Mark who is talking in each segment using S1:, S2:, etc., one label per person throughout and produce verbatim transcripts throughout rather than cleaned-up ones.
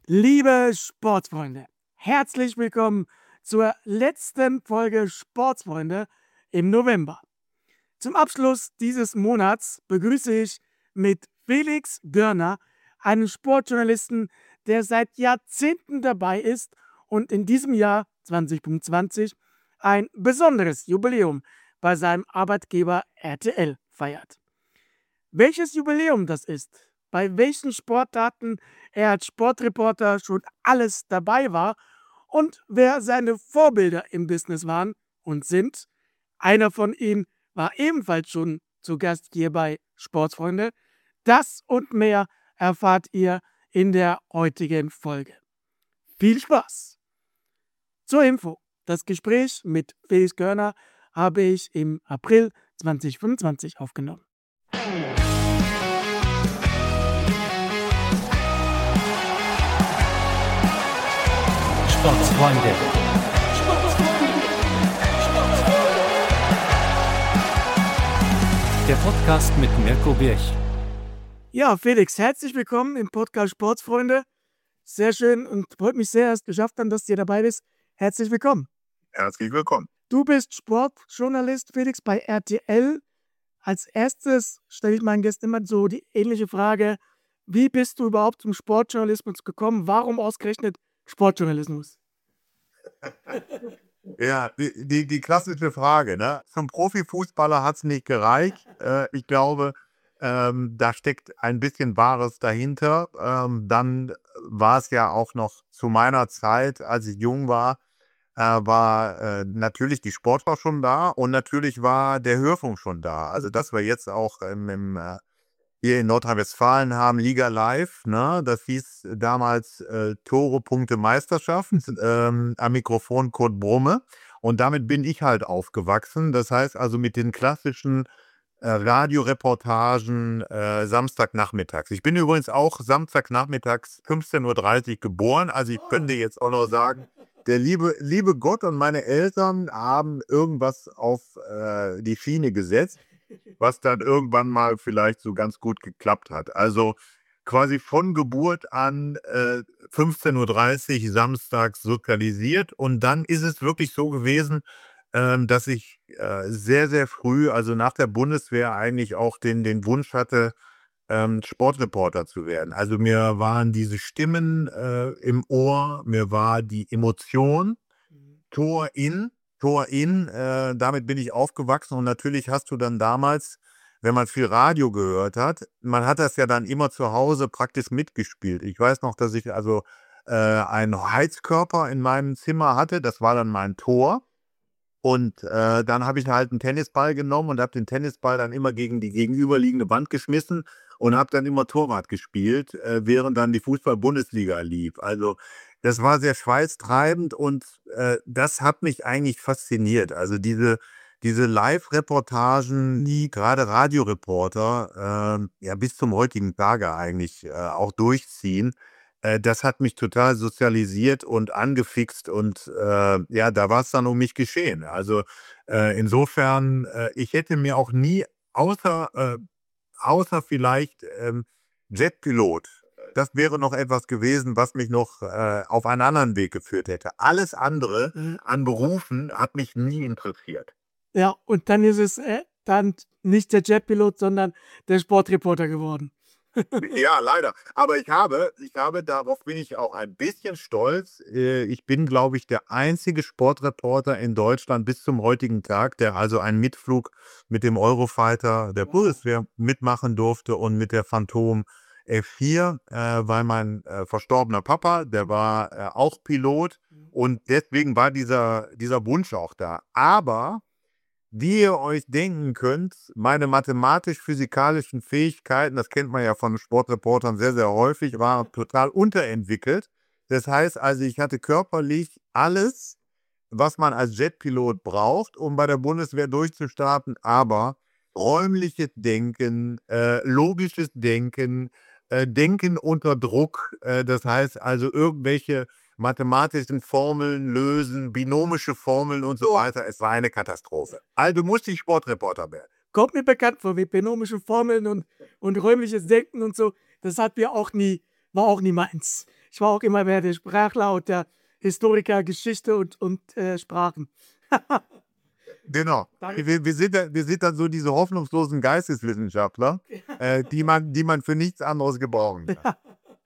S1: Liebe Sportsfreunde, herzlich willkommen zur letzten Folge Sportsfreunde im November. Zum Abschluss dieses Monats begrüße ich mit Felix Görner einen Sportjournalisten, der seit Jahrzehnten dabei ist und in diesem Jahr zwanzig fünfundzwanzig ein besonderes Jubiläum bei seinem Arbeitgeber R T L feiert. Welches Jubiläum das ist, bei welchen Sportarten er als Sportreporter schon alles dabei war und wer seine Vorbilder im Business waren und sind. Einer von ihnen war ebenfalls schon zu Gast hier bei Sportsfreunde. Das und mehr erfahrt ihr in der heutigen Folge. Viel Spaß! Zur Info: Das Gespräch mit Felix Görner habe ich im April zwanzig fünfundzwanzig aufgenommen.
S2: Sportsfreunde. Der Podcast mit Mirko Birch.
S1: Ja, Felix, herzlich willkommen im Podcast Sportsfreunde. Sehr schön und freut mich sehr, dass du es geschafft hast, dass du dabei bist. Herzlich willkommen.
S3: Herzlich willkommen.
S1: Du bist Sportjournalist, Felix, bei R T L. Als erstes stelle ich meinen Gästen immer so die ähnliche Frage: Wie bist du überhaupt zum Sportjournalismus gekommen? Warum ausgerechnet Sportjournalismus?
S3: Ja, die, die, die klassische Frage, ne? Zum Profifußballer hat es nicht gereicht. Äh, ich glaube, ähm, da steckt ein bisschen Wahres dahinter. Ähm, dann war es ja auch noch zu meiner Zeit, als ich jung war, äh, war äh, natürlich die Sportschau schon da und natürlich war der Hörfunk schon da. Also dass wir jetzt auch ähm, im, äh, hier in Nordrhein-Westfalen haben Liga Live, ne? Das hieß damals äh, Tore, Punkte, Meisterschaft, ähm, am Mikrofon Kurt Brumme. Und damit bin ich halt aufgewachsen. Das heißt also mit den klassischen äh, Radioreportagen äh, Samstagnachmittags. Ich bin übrigens auch Samstagnachmittags fünfzehn Uhr dreißig geboren. Also ich könnte jetzt auch noch sagen, der liebe, liebe Gott und meine Eltern haben irgendwas auf äh, die Schiene gesetzt, was dann irgendwann mal vielleicht so ganz gut geklappt hat. Also quasi von Geburt an äh, fünfzehn Uhr dreißig samstags sozialisiert. Und dann ist es wirklich so gewesen, ähm, dass ich äh, sehr, sehr früh, also nach der Bundeswehr, eigentlich auch den, den Wunsch hatte, ähm, Sportreporter zu werden. Also mir waren diese Stimmen äh, im Ohr, mir war die Emotion, Tor in, Tor in, äh, damit bin ich aufgewachsen. Und natürlich hast du dann damals, wenn man viel Radio gehört hat, man hat das ja dann immer zu Hause praktisch mitgespielt. Ich weiß noch, dass ich also äh, einen Heizkörper in meinem Zimmer hatte, das war dann mein Tor. Und äh, dann habe ich halt einen Tennisball genommen und habe den Tennisball dann immer gegen die gegenüberliegende Wand geschmissen und habe dann immer Torwart gespielt, äh, während dann die Fußball-Bundesliga lief. Also das war sehr schweißtreibend und äh, das hat mich eigentlich fasziniert. Also diese, diese Live-Reportagen, die gerade Radioreporter äh, ja bis zum heutigen Tage eigentlich äh, auch durchziehen, äh, das hat mich total sozialisiert und angefixt und äh, ja, da war es dann um mich geschehen. Also äh, insofern, äh, ich hätte mir auch nie außer, äh, außer vielleicht ähm, Jetpilot, das wäre noch etwas gewesen, was mich noch äh, auf einen anderen Weg geführt hätte. Alles andere
S1: Mhm.
S3: an Berufen hat mich nie interessiert.
S1: Ja, und dann ist es äh, dann nicht der Jetpilot, sondern der Sportreporter geworden.
S3: Ja, leider. Aber ich habe, ich habe, darauf bin ich auch ein bisschen stolz. Äh, Ich bin, glaube ich, der einzige Sportreporter in Deutschland bis zum heutigen Tag, der also einen Mitflug mit dem Eurofighter der Bundeswehr mitmachen durfte und mit der Phantom F vier, äh, weil mein äh, verstorbener Papa, der war äh, auch Pilot und deswegen war dieser, dieser Wunsch auch da. Aber wie ihr euch denken könnt, meine mathematisch-physikalischen Fähigkeiten, das kennt man ja von Sportreportern sehr, sehr häufig, waren total unterentwickelt. Das heißt also, ich hatte körperlich alles, was man als Jetpilot braucht, um bei der Bundeswehr durchzustarten, aber räumliches Denken, äh, logisches Denken, äh, Denken unter Druck, äh, das heißt also irgendwelche mathematischen Formeln lösen, binomische Formeln und so weiter. Es war eine Katastrophe. Also musste ich Sportreporter werden.
S1: Kommt mir bekannt vor, wie binomische Formeln und, und räumliches Denken und so. Das hat mir auch nie, war auch nie meins. Ich war auch immer mehr der Sprachler und der Historiker Geschichte und, und äh, Sprachen.
S3: Genau.
S1: Danke.
S3: Wir, wir, sind, da- wir sind dann so diese hoffnungslosen Geisteswissenschaftler, äh, die, man, die man für nichts anderes gebrauchen kann.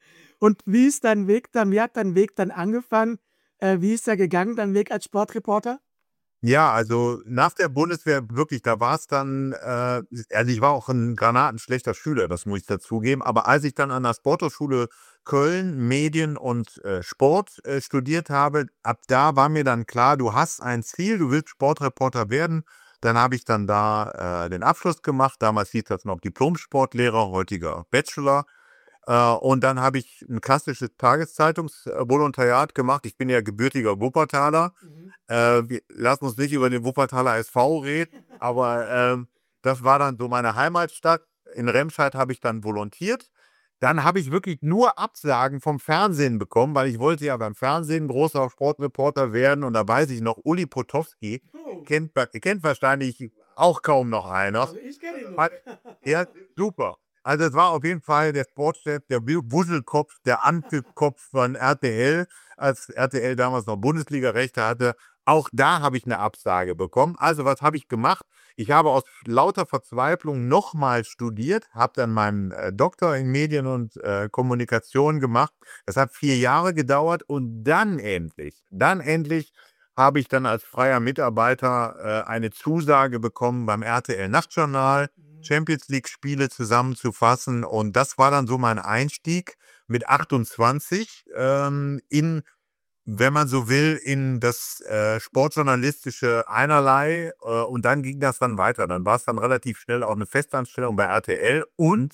S1: Und wie ist dein Weg dann, wie hat dein Weg dann angefangen? Äh, wie ist er gegangen, dein Weg als Sportreporter?
S3: Ja, also nach der Bundeswehr wirklich, da war es dann, äh, also ich war auch ein granatenschlechter Schüler, das muss ich dazugeben, aber als ich dann an der Sporthochschule Köln Medien und äh, Sport äh, studiert habe, ab da war mir dann klar, du hast ein Ziel, du willst Sportreporter werden. Dann habe ich dann da äh, den Abschluss gemacht, damals hieß das noch Diplom-Sportlehrer, heutiger Bachelor. Äh, und dann habe ich ein klassisches Tageszeitungsvolontariat gemacht. Ich bin ja gebürtiger Wuppertaler.
S1: Mhm.
S3: Äh, wir lassen uns nicht über den Wuppertaler S V reden, aber ähm, das war dann so meine Heimatstadt. In Remscheid habe ich dann volontiert. Dann habe ich wirklich nur Absagen vom Fernsehen bekommen, weil ich wollte ja beim Fernsehen großer Sportreporter werden. Und da weiß ich noch, Uli Potowski,
S1: Oh,
S3: kennt, kennt wahrscheinlich auch kaum noch einer.
S1: also ich kenne ihn noch.
S3: Hat, ja, super. Also es war auf jeden Fall der Sportchef, der Wuschelkopf, der Anpfiffkopf von R T L, als R T L damals noch Bundesliga-Rechte hatte. Auch da habe ich eine Absage bekommen. Also was habe ich gemacht? Ich habe aus lauter Verzweiflung nochmal studiert, habe dann meinen äh, Doktor in Medien und äh, Kommunikation gemacht. Das hat vier Jahre gedauert und dann endlich, dann endlich habe ich dann als freier Mitarbeiter äh, eine Zusage bekommen beim R T L Nachtjournal, Champions League-Spiele zusammenzufassen. Und das war dann so mein Einstieg mit achtundzwanzig ähm, in, wenn man so will, in das äh, sportjournalistische Einerlei. Äh, und dann ging das dann weiter. Dann war es dann relativ schnell auch eine Festanstellung bei R T L. Und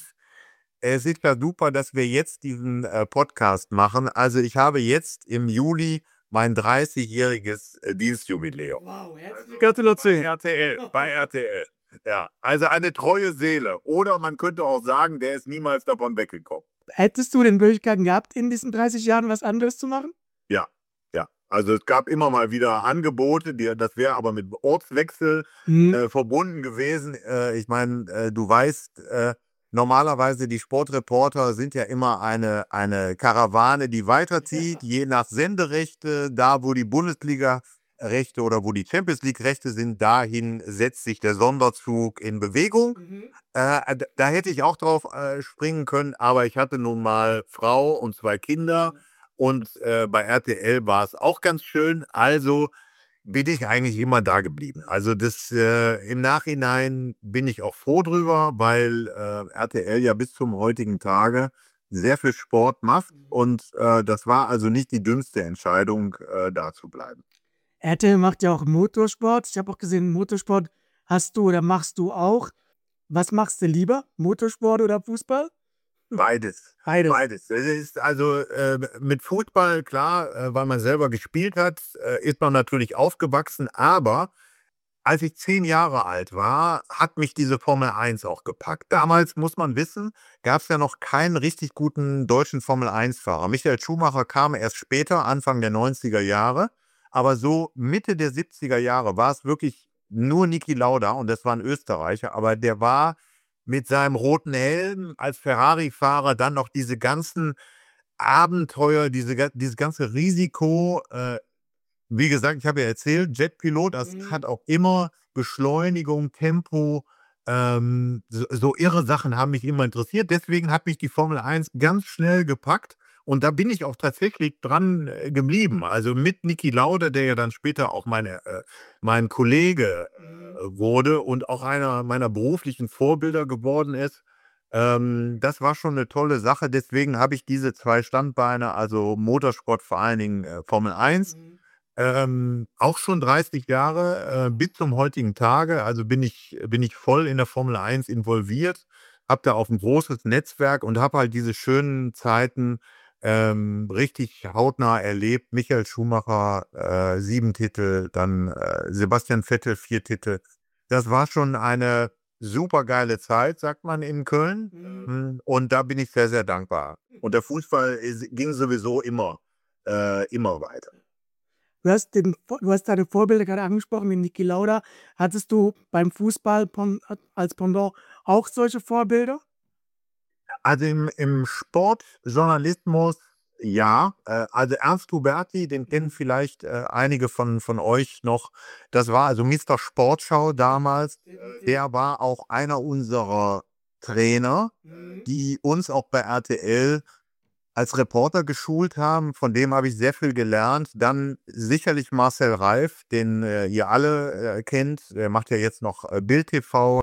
S3: es ist ja super, dass wir jetzt diesen äh, Podcast machen. Also ich habe jetzt im Juli mein dreißigjähriges äh, Dienstjubiläum.
S1: Wow, herzliche
S3: Gratulation. R T L, bei R T L. Ja, also eine treue Seele. Oder man könnte auch sagen, der ist niemals davon weggekommen.
S1: Hättest du den Möglichkeiten gehabt, in diesen dreißig Jahren was anderes zu machen?
S3: Ja, ja. Also es gab immer mal wieder Angebote, die, das wäre aber mit Ortswechsel
S1: Mhm.
S3: äh, verbunden gewesen. Äh, ich meine, äh, du weißt, äh, normalerweise die Sportreporter sind ja immer eine, eine Karawane, die weiterzieht, je nach Senderechte, da wo die Bundesliga-Rechte oder wo die Champions League-Rechte sind, dahin setzt sich der Sonderzug in Bewegung.
S1: Mhm.
S3: Äh, da, da hätte ich auch drauf äh, springen können, aber ich hatte nun mal Frau und zwei Kinder und äh, bei R T L war es auch ganz schön, also bin ich eigentlich immer da geblieben. Also das äh, im Nachhinein bin ich auch froh drüber, weil äh, R T L ja bis zum heutigen Tage sehr viel Sport macht und äh, das war also nicht die dümmste Entscheidung, äh, da zu bleiben.
S1: R T L macht ja auch Motorsport. Ich habe auch gesehen, Motorsport hast du oder machst du auch. Was machst du lieber? Motorsport oder Fußball?
S3: Beides.
S1: Beides.
S3: Beides. Es ist also äh, mit Fußball, klar, äh, weil man selber gespielt hat, äh, ist man natürlich aufgewachsen. Aber als ich zehn Jahre alt war, hat mich diese Formel eins auch gepackt. Damals, muss man wissen, gab es ja noch keinen richtig guten deutschen Formel eins-Fahrer. Michael Schumacher kam erst später, Anfang der neunziger Jahre. Aber so Mitte der siebziger Jahre war es wirklich nur Niki Lauda und das war ein Österreicher. Aber der war mit seinem roten Helm als Ferrari-Fahrer dann noch diese ganzen Abenteuer, diese, ga- dieses ganze Risiko. Äh, wie gesagt, ich habe ja erzählt, Jetpilot, das
S1: Mhm.
S3: hat auch immer Beschleunigung, Tempo, ähm, so, so irre Sachen haben mich immer interessiert. Deswegen hat mich die Formel eins ganz schnell gepackt. Und da bin ich auch tatsächlich dran äh, geblieben. Also mit Niki Lauda, der ja dann später auch meine, äh, mein Kollege
S1: Mhm.
S3: äh, wurde und auch einer meiner beruflichen Vorbilder geworden ist. Ähm, das war schon eine tolle Sache. Deswegen habe ich diese zwei Standbeine, also Motorsport, vor allen Dingen äh, Formel eins.
S1: Mhm.
S3: Ähm, auch schon dreißig Jahre, äh, bis zum heutigen Tage. Also bin ich, bin ich voll in der Formel eins involviert, habe da auch ein großes Netzwerk und habe halt diese schönen Zeiten ähm, richtig hautnah erlebt. Michael Schumacher, äh, sieben Titel, dann äh, Sebastian Vettel, vier Titel. Das war schon eine super geile Zeit, sagt man in Köln.
S1: Mhm.
S3: Mm, Und da bin ich sehr, sehr dankbar. Und der Fußball ist, ging sowieso immer, äh, immer weiter.
S1: Du hast, den, du hast deine Vorbilder gerade angesprochen, wie Niki Lauda. Hattest du beim Fußball pon- als Pendant auch solche Vorbilder?
S3: Also im, im Sportjournalismus Ja, äh, also Ernst Huberti, den kennen vielleicht äh, einige von, von euch noch. Das war also Mister Sportschau damals. Äh, Der war auch einer unserer Trainer, äh, die uns auch bei R T L als Reporter geschult haben. Von dem habe ich sehr viel gelernt. Dann sicherlich Marcel Reif, den äh, ihr alle äh, kennt. Der macht ja jetzt noch äh, Bild T V.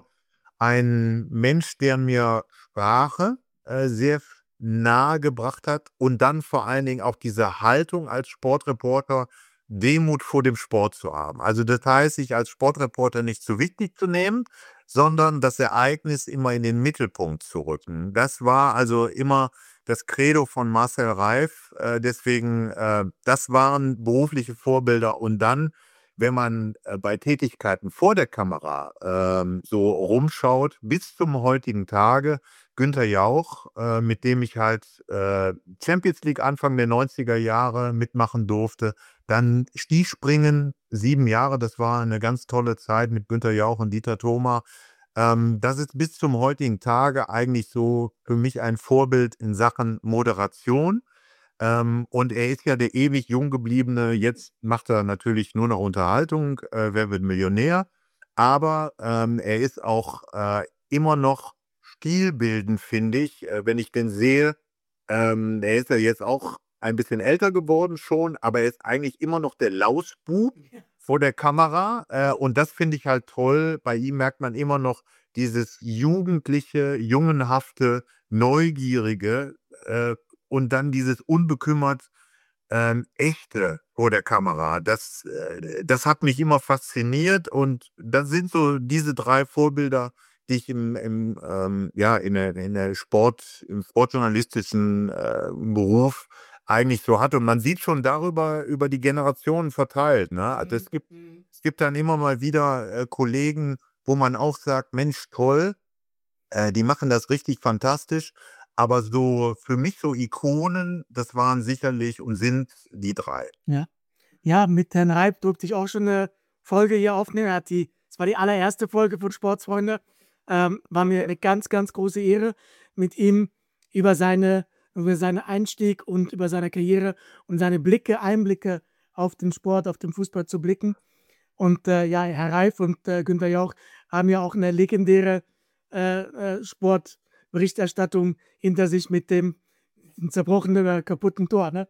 S3: Ein Mensch, der mir Sprache äh, sehr nahe gebracht hat und dann vor allen Dingen auch diese Haltung als Sportreporter, Demut vor dem Sport zu haben. Also das heißt, sich als Sportreporter nicht zu wichtig zu nehmen, sondern das Ereignis immer in den Mittelpunkt zu rücken. Das war also immer das Credo von Marcel Reif. Äh, deswegen, äh, das waren berufliche Vorbilder. Und dann, wenn man äh, bei Tätigkeiten vor der Kamera ähm, so rumschaut, bis zum heutigen Tage, Günther Jauch, äh, mit dem ich halt äh, Champions League Anfang der neunziger Jahre mitmachen durfte, dann Skispringen, sieben Jahre, das war eine ganz tolle Zeit mit Günther Jauch und Dieter Thoma. Ähm, das ist bis zum heutigen Tage eigentlich so für mich ein Vorbild in Sachen Moderation. Ähm, und er ist ja der ewig jung gebliebene, jetzt macht er natürlich nur noch Unterhaltung, äh, Wer wird Millionär? Aber ähm, er ist auch äh, immer noch stilbildend, finde ich, äh, wenn ich den sehe. Ähm, er ist ja jetzt auch ein bisschen älter geworden schon, aber er ist eigentlich immer noch der Lausbub vor der Kamera. Äh, und das finde ich halt toll. Bei ihm merkt man immer noch dieses jugendliche, jungenhafte, neugierige äh, und dann dieses unbekümmert ähm, echte vor der Kamera. Das, äh, das hat mich immer fasziniert und das sind so diese drei Vorbilder, die ich im, im ähm, ja, in der, in der Sport, im sportjournalistischen äh, Beruf eigentlich so hatte. Und man sieht schon darüber, über die Generationen verteilt. Ne? Also es gibt, es gibt dann immer mal wieder äh, Kollegen, wo man auch sagt, Mensch, toll, äh, die machen das richtig fantastisch. Aber so für mich so Ikonen, das waren sicherlich und sind die drei.
S1: Ja. Ja, mit Herrn Reif durfte ich auch schon eine Folge hier aufnehmen. Er hat die, das war die allererste Folge von Sportsfreunde. Ähm, war mir eine ganz, ganz große Ehre, mit ihm über seine, über seinen Einstieg und über seine Karriere und seine Blicke, Einblicke auf den Sport, auf den Fußball zu blicken. Und äh, ja, Herr Reif und äh, Günther Jauch haben ja auch eine legendäre äh, äh, Sportberichterstattung hinter sich mit dem zerbrochenen, äh, kaputten Tor. Ne?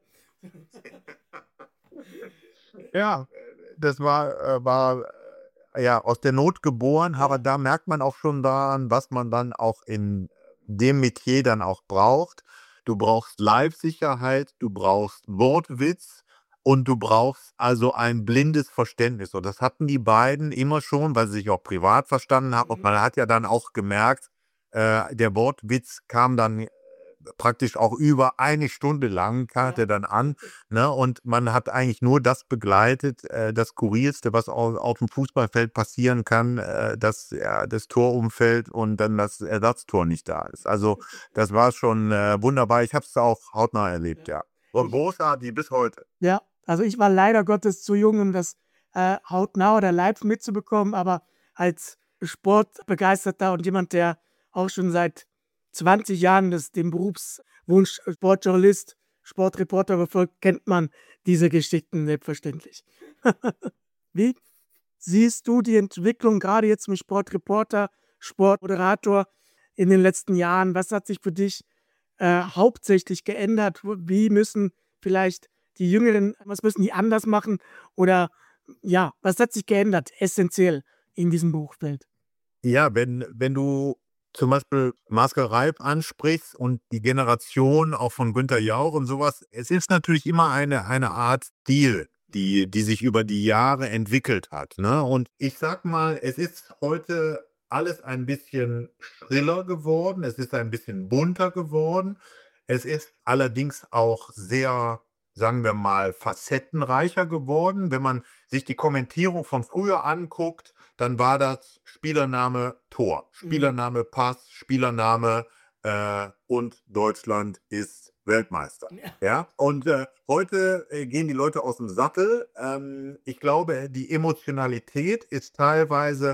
S3: Ja, das war, äh, war äh, ja aus der Not geboren, aber da merkt man auch schon daran, was man dann auch in dem Metier dann auch braucht. Du brauchst Live-Sicherheit, du brauchst Wortwitz und du brauchst also ein blindes Verständnis. Und das hatten die beiden immer schon, weil sie sich auch privat verstanden haben. Und man hat ja dann auch gemerkt, äh, der Wortwitz kam dann praktisch auch über eine Stunde lang, kam er dann an. Ne? Und man hat eigentlich nur das begleitet, äh, das Skurrilste, was auf, auf dem Fußballfeld passieren kann, äh, dass ja, das Tor umfällt und dann das Ersatztor nicht da ist. Also das war schon äh, wunderbar. Ich habe es auch hautnah erlebt, ja. Und großartig bis heute.
S1: Ja, also ich war leider Gottes zu jung, um das äh, hautnah oder live mitzubekommen, aber als Sportbegeisterter und jemand, der auch schon seit zwanzig Jahren das, den Berufswunsch Sportjournalist, Sportreporter verfolgt, kennt man diese Geschichten selbstverständlich. Wie siehst du die Entwicklung gerade jetzt zum Sportreporter, Sportmoderator in den letzten Jahren? Was hat sich für dich äh, hauptsächlich geändert? Wie müssen vielleicht die Jüngeren, was müssen die anders machen? Oder ja, was hat sich geändert, essentiell in diesem Berufsfeld?
S3: Ja, wenn, wenn du zum Beispiel Marcel Reif ansprichst und die Generation auch von Günther Jauch und sowas, es ist natürlich immer eine, eine Art Stil, die, die sich über die Jahre entwickelt hat. Ne? Und ich sag mal, es ist heute alles ein bisschen schriller geworden, es ist ein bisschen bunter geworden, es ist allerdings auch sehr, sagen wir mal, facettenreicher geworden. Wenn man sich die Kommentierung von früher anguckt, dann war das Spielername Tor, Spielername Pass, Spielername äh, und Deutschland ist Weltmeister. Ja, ja? Und äh, heute äh, gehen die Leute aus dem Sattel. Ähm, ich glaube, die Emotionalität ist teilweise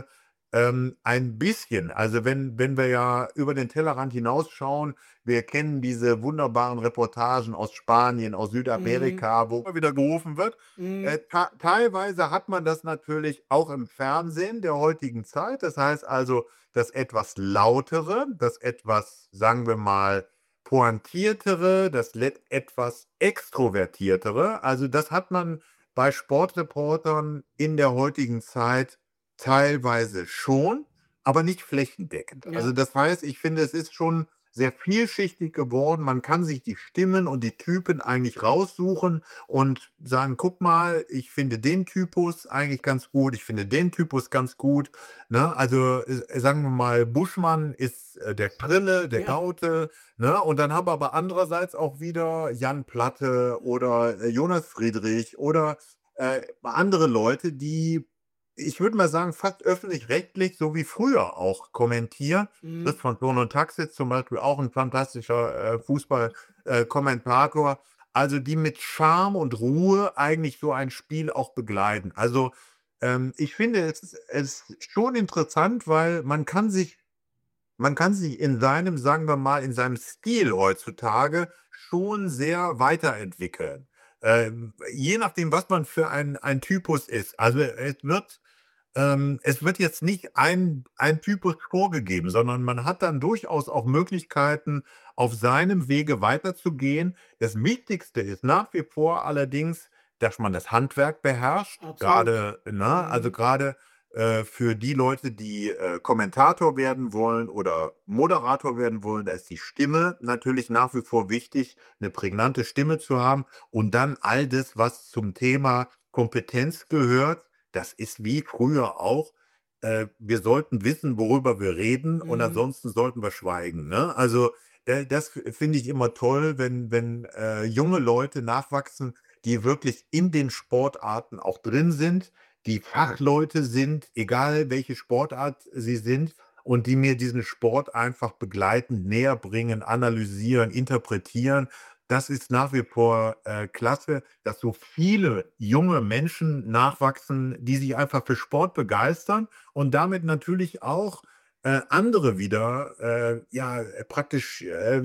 S3: ähm, ein bisschen. Also wenn wenn wir ja über den Tellerrand hinausschauen, wir kennen diese wunderbaren Reportagen aus Spanien, aus
S1: Mhm.
S3: Südamerika, wo immer wieder gerufen wird. Äh,
S1: Mhm.
S3: ta teilweise hat man das natürlich auch im Fernsehen der heutigen Zeit. Das heißt also, das etwas Lautere, das etwas, sagen wir mal, Pointiertere, das let etwas Extrovertiertere. Also, das hat man bei Sportreportern in der heutigen Zeit teilweise schon, aber nicht flächendeckend. Also,
S1: Ja.
S3: das heißt, ich finde, es ist schon sehr vielschichtig geworden. Man kann sich die Stimmen und die Typen eigentlich raussuchen und sagen: „Guck mal, ich finde den Typus eigentlich ganz gut, ich finde den Typus ganz gut“, ne? Also, äh, sagen wir mal, Buschmann ist, äh, der Prille, der
S1: Ja.
S3: Gaute, ne? Und dann haben wir aber andererseits auch wieder Jan Platte oder, äh, Jonas Friedrich oder, äh, andere Leute, die, ich würde mal sagen, fast öffentlich-rechtlich, so wie früher auch kommentieren. Fritz
S1: Mhm.
S3: von Thurn und Taxis zum Beispiel, auch ein fantastischer, äh, Fußball äh, Kommentator. Also, die mit Charme und Ruhe eigentlich so ein Spiel auch begleiten. Also, ähm, ich finde, es ist es ist schon interessant, weil man kann sich man kann sich in seinem, sagen wir mal, in seinem Stil heutzutage schon sehr weiterentwickeln. Ähm, je nachdem, was man für ein ein Typus ist. Also, es wird ähm, es wird jetzt nicht ein ein Typus vorgegeben, sondern man hat dann durchaus auch Möglichkeiten, auf seinem Wege weiterzugehen. Das Wichtigste ist nach wie vor allerdings, dass man das Handwerk beherrscht,
S1: Absolut.
S3: gerade, ne, also
S1: Mhm.
S3: gerade äh, für die Leute, die, äh, Kommentator werden wollen oder Moderator werden wollen, da ist die Stimme natürlich nach wie vor wichtig, eine prägnante Stimme zu haben und dann all das, was zum Thema Kompetenz gehört. Das ist wie früher auch. Äh, wir sollten wissen, worüber wir reden und
S1: Mhm.
S3: ansonsten sollten wir schweigen, ne? Also, äh, das f finde ich immer toll, wenn wenn, äh, junge Leute nachwachsen, die wirklich in den Sportarten auch drin sind, die Fachleute sind, egal welche Sportart sie sind und die mir diesen Sport einfach begleiten, näherbringen, analysieren, interpretieren. Das ist nach wie vor, äh, klasse, dass so viele junge Menschen nachwachsen, die sich einfach für Sport begeistern und damit natürlich auch, äh, andere wieder, äh, ja, äh, praktisch, äh,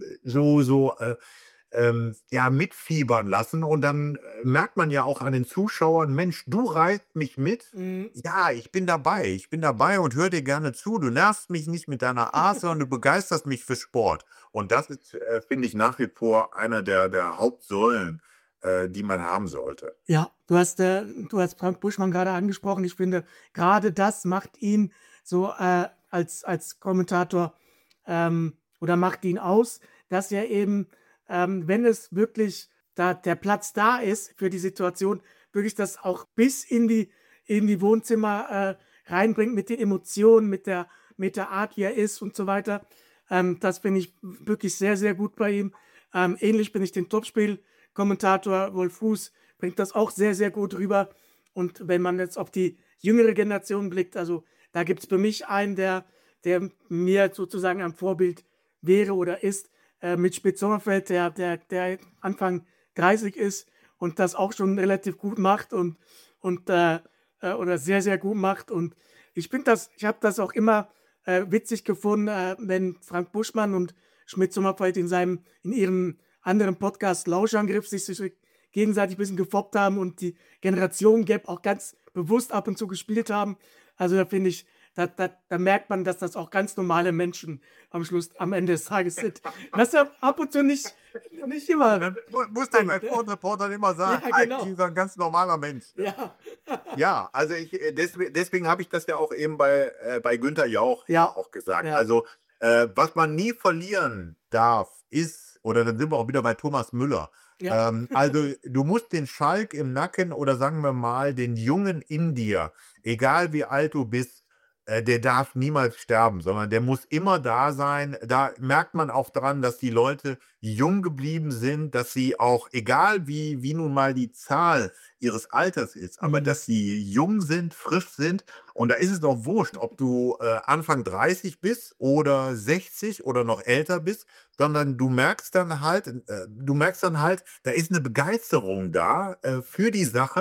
S3: so so, äh, ähm, ja, mitfiebern lassen. Und dann, äh, merkt man ja auch an den Zuschauern: „Mensch, du reißt mich mit.
S1: Mhm.
S3: Ja, ich bin dabei. Ich bin dabei und höre dir gerne zu. Du nervst mich nicht mit deiner Art, sondern du begeisterst mich für Sport.“ Und das ist, äh, finde ich, nach wie vor einer der der Hauptsäulen, äh, die man haben sollte.
S1: Ja, du hast, äh du hast Frank Buschmann gerade angesprochen. Ich finde, gerade das macht ihn so, äh, als als Kommentator, ähm oder macht ihn aus, dass er eben, ähm, wenn es wirklich da der Platz da ist für die Situation, wirklich das auch bis in die in die Wohnzimmer, äh, reinbringt mit den Emotionen, mit der mit der Art, wie er ist und so weiter. Ähm, das finde ich wirklich sehr, sehr gut bei ihm. Ähm, ähnlich bin ich den Topspiel-Kommentator Wolf Fuß bringt das auch sehr, sehr gut rüber. Und wenn man jetzt auf die jüngere Generation blickt, also da gibt es für mich einen, der, der mir sozusagen ein Vorbild wäre oder ist, äh, mit Spitz-Sommerfeld, der, der, der Anfang dreißig ist und das auch schon relativ gut macht und, und äh, äh, oder sehr, sehr gut macht. Und ich finde das, ich habe das auch immer äh, witzig gefunden, äh, wenn Frank Buschmann und Schmidt-Sommerfeld in seinem, in ihrem anderen Podcast Lauschangriff sich so gegenseitig ein bisschen gefoppt haben und die Generation-Gap auch ganz bewusst ab und zu gespielt haben. Also da finde ich, da, da, da merkt man, dass das auch ganz normale Menschen am Schluss, am Ende des Tages sind. Was ja ab und zu nicht, nicht immer
S3: Das mu muss man bei
S1: stimmt. Ne?
S3: Sportreportern immer sagen.
S1: Ja,
S3: Eigentlich
S1: genau.
S3: ist er 'n ganz normaler Mensch, ne?
S1: Ja.
S3: Ja, also ich äh, deswe deswegen habe ich das ja auch eben bei äh, bei Günther Jauch ja
S1: Ja,
S3: auch gesagt.
S1: ja,
S3: Also, äh, was man nie verlieren darf, ist, oder dann sind wir auch wieder bei Thomas Müller.
S1: ja.
S3: Ähm, also, du musst den Schalk im Nacken oder sagen wir mal, den Jungen in dir, egal wie alt du bist, äh, der darf niemals sterben, sondern der muss immer da sein. Da merkt man auch dran, dass die Leute jung geblieben sind, dass sie auch, egal wie wie nun mal die Zahl ihres Alters ist, aber
S1: Mhm.
S3: dass sie jung sind, frisch sind. Und da ist es doch wurscht, ob du, äh, Anfang dreißig bist oder sechzig oder noch älter bist, sondern du merkst dann halt äh, du merkst dann halt, da ist eine Begeisterung da, äh, für die Sache,